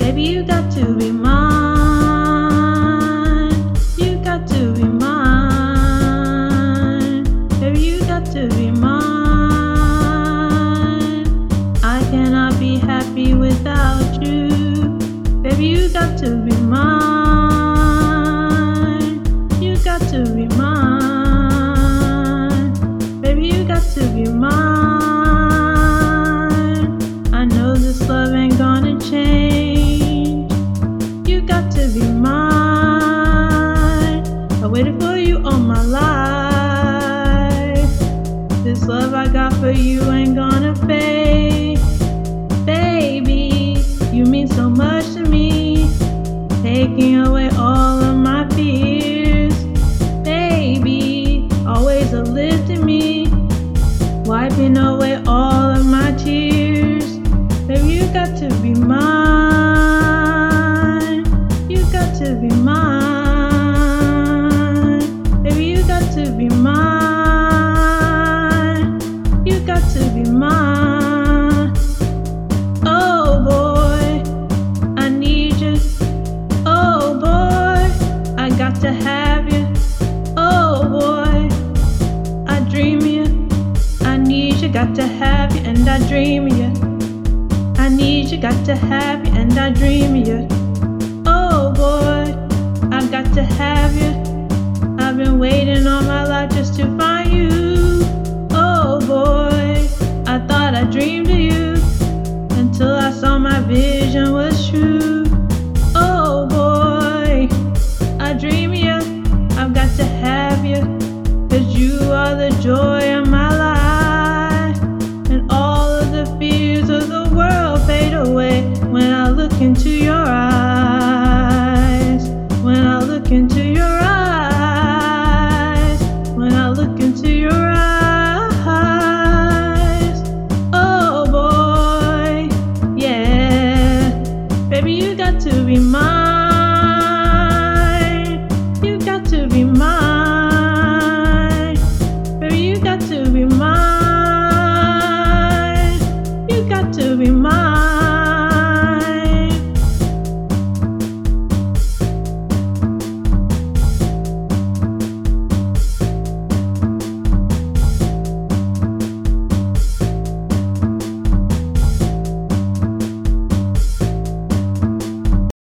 Baby, you got to be mine. You got to be mine. Baby, you got to be mine. I cannot be happy without you. Baby, you got to be mine. You got to be mine. Baby, you got to be mine. I know this love ain't gonna change. You got to be mine. I waited for you all my life. This love I got for you ain't gonna fade. Baby, you mean so much to me, taking away all of my fears. Baby, always a lift to me, wiping away all of my tears. Baby, you got to be mine. You got to be mine. Baby, you got to be mine. You got to be mine. Oh boy, I need you. Oh boy, I got to have you. Oh boy, I dream of you. I need you, got to have you, and I dream of you. I need you, got to have you, and I dream of you. Oh boy, I got to have you. I've been waiting all my life just to find you. Oh boy, I thought I dreamed of you until I saw my vision was true. Oh boy, I dream of you. I've got to have you, 'cause you are the joy of my life, and all of the fears of the world fade away when I look into your eyes. When I look into your eyes. When I look into your eyes. Oh boy, yeah. Baby, you got to be mine.